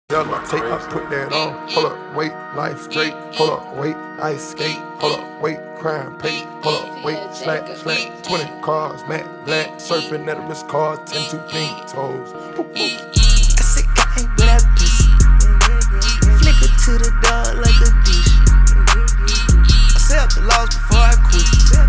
Yellow tape, I put that on. Hold up, wait, life straight. Hold up, wait, ice skate. Hold up, wait, crime pay. Hold up, wait, slack. 20 cars, matte black. Surfing at a wrist cars, 10 2 pink toes. I said, gang without this. Flicker to the dog like a dish. I set up the laws before I quit.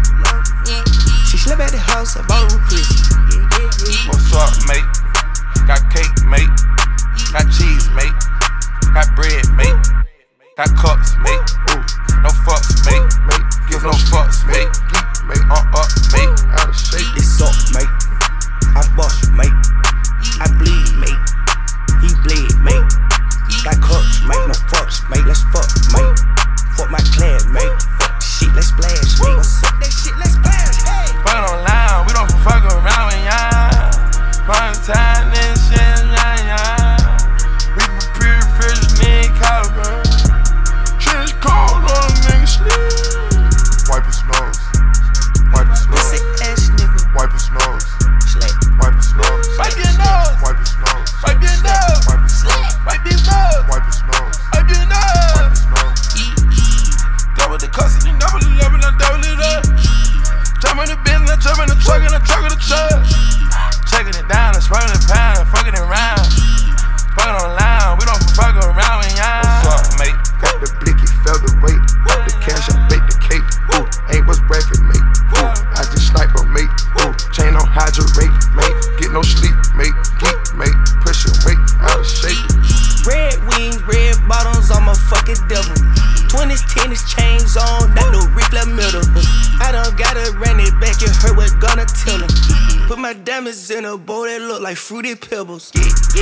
She slept at the house, I bought her a Chris. What's up, mate? Got cake, mate. Got cheese, mate. Got bread, mate. Got cups, mate. Ooh, no fucks, mate. Give no fucks, mate. Mate, up, mate. Out of shape. It's up, mate. I bust, mate. I bleed, mate. He bleed, mate. Got cups, mate. No fucks, mate. Let's fuck, mate. Fuck my clan, mate. Fuck the shit, let's splash, mate. What's up, that shit, let's splash, hey. Fuckin' online, we don't fuck around with y'all. Fun time, this shit, yeah. We prepare for the nigga caliber. Shit's cold on a nigga sleep. Wipe his nose. Wipe his nose. Sick ass nigga. Wipe his nose. Slack. Wipe his nose. Wipe your nose. Wipe his nose. Wipe your nose. Wipe his nose. Wipe your nose. Wipe his nose. Wipe your nose. Wipe his nose. Double the custody, double the level, I double it up. Jump in the business, jump in the truck, and the truck in the truck. Checking it down, and spraying the pound, and fucking it round. Fucking online, we don't fuck around with y'all. What's up, mate? Got the blicky featherweight. Got the cash, I bake the cake. Ooh, ain't what's bracket, mate. Ooh, I just sniper, mate. Ooh, chain on hydrate, mate. Get no sleep, mate. Geek, mate. Push your weight out of shape. Red wings, red bottoms, I'm a fucking devil. 20s, tennis chains on, not no Rick middle. I done gotta run it back, it hurt, what gonna tell him. Put my diamonds in a bowl that look like fruity pebbles.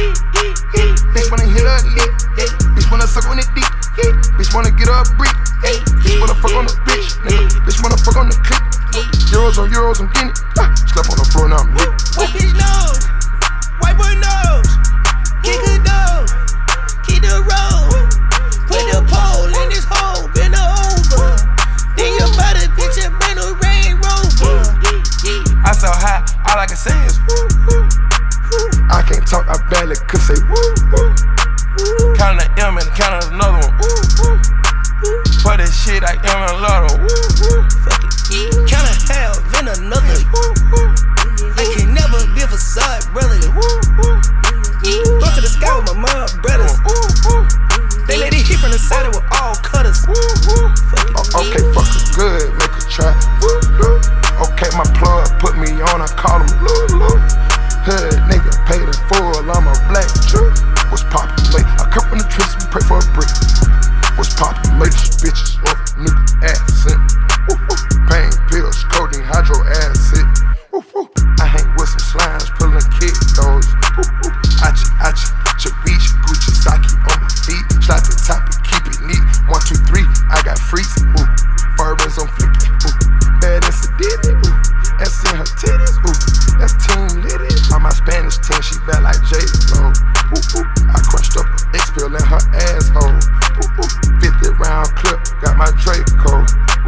Bitch wanna hit her lick. Bitch wanna suck on it deep. Bitch wanna get her a brick. Bitch wanna fuck on the bitch. Bitch wanna fuck on the clip. Euros on euros, I'm getting it. Slap on the floor, now I'm lit. Wipe his nose, wipe her nose. Kick her nose, keep the road. Put the pole in this hole, bend her over. Then you buy the bitch a brand new Range Rover. I so high, all I can say is woo, woo. I can't talk, I barely could say woo, woo. Counting the M and counting another one. Woo, woo. For this shit, I am in love one. Woo, woo. Fuck it. Counter hell, then another. Woo, woo. I can never be a facade, brother. Go to the sky with my mom brothers. Woo, woo. They let it hit from the side, it was all cutters. Okay, fuck her good, make her try. Okay, my plug put me on, I call him Lulu. Hood nigga, paid in full, I'm a black truck. What's poppin' late? I come from the trenches, we pray for a brick. What's poppin' latest bitches, nigga accent. Pain pills, codeine, hydro acid. I hang with some slimes, pullin' kid those. Achi, Chariche, Gucci, Saki on my feet. Slap it, top it, keep it neat. 1, 2, 3, I got freaks. Furries on flicky. Bad as a did it. S in her titties. That's Team Liddy. On my Spanish team, she bad like J-Lo. I crushed up an X-Pill in her asshole. 50 round clip, got my Draco.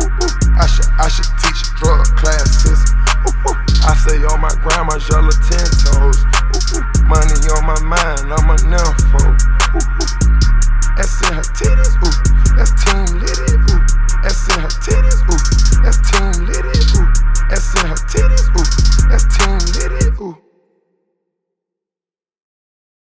I should teach drug classes. I say on my grandma's yellow 10 toes. Money on my mind, I'm a nympho. S in her titties.